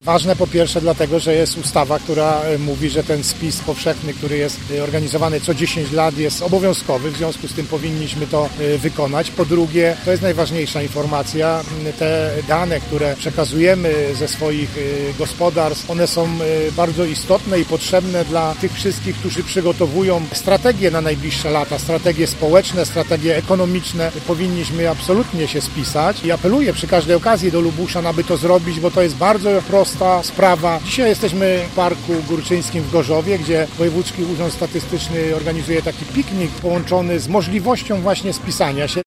Ważne po pierwsze dlatego, że jest ustawa, która mówi, że ten spis powszechny, który jest organizowany co 10 lat, jest obowiązkowy, w związku z tym powinniśmy to wykonać. Po drugie, to jest najważniejsza informacja, te dane, które przekazujemy ze swoich gospodarstw, one są bardzo istotne i potrzebne dla tych wszystkich, którzy przygotowują strategie na najbliższe lata, strategie społeczne, strategie ekonomiczne. Powinniśmy absolutnie się spisać i apeluję przy każdej okazji do Lubuszan, aby to zrobić, bo to jest bardzo prosta sprawa. Dzisiaj jesteśmy w Parku Górczyńskim w Gorzowie, gdzie Wojewódzki Urząd Statystyczny organizuje taki piknik połączony z możliwością właśnie spisania się.